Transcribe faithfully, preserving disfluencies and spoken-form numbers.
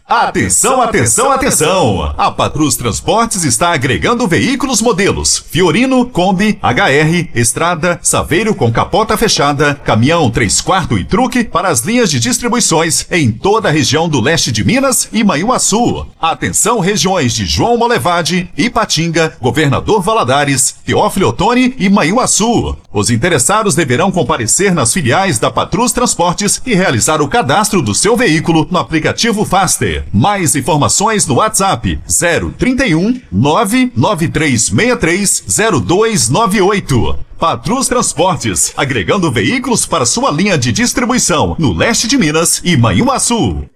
Atenção, atenção, atenção! A Patrus Transportes está agregando veículos modelos Fiorino, Kombi, H R, Estrada, Saveiro com capota fechada, caminhão três quartos e truque para as linhas de distribuições em toda a região do leste de Minas e Manhuaçu. Atenção, regiões de João Molevade, Ipatinga, Governador Valadares, Teófilo Otoni e Manhuaçu. Os interessados deverão comparecer nas filiais da Patrus Transportes e realizar o cadastro do seu veículo no aplicativo Faster. Mais informações no WhatsApp zero trinta e um, nove nove três seis três, zero dois nove oito. Patrus Transportes, agregando veículos para sua linha de distribuição no leste de Minas e Manhuaçu.